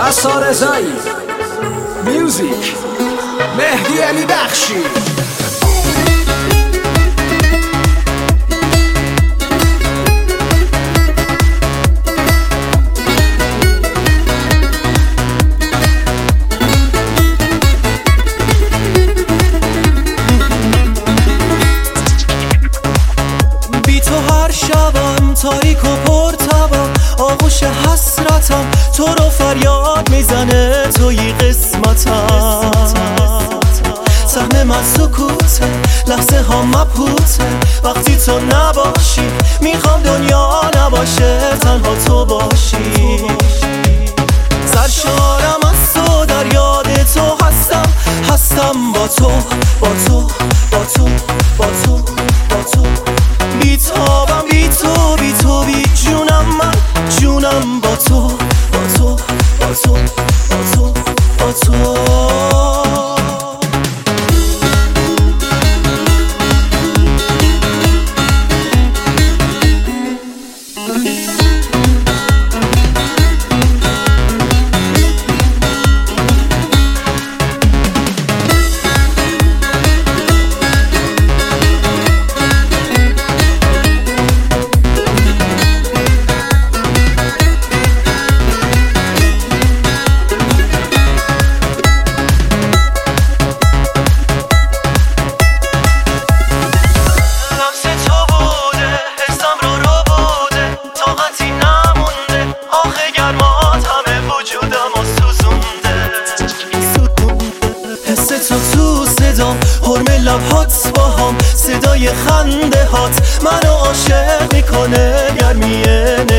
رسا رضایی، میوزیک مهدی علی بخشی. بی تو هر شبم تاریک و پرتبم، آغوش حسرتم تو رو فریاد میزنه، توی قسمتم. سهم من سکوته، لحظه ها مبهوته، وقتی تو نباشی میخوام دنیا نباشه، تنها تو باشی. سرشارم از تو، در یاد تو هستم با تو، با تو، با تو، با تو، با تو. بی تابم، بی تو، بی تو، بی جونم، من جونم با تو، با تو، با تو، با تو، با تو. تو صدام، حرم لبهات با هم، صدای خنده هات منو عاشق میکنه، گرمی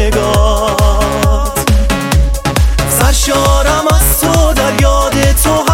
نگات. سرشارم از تو، در یاد تو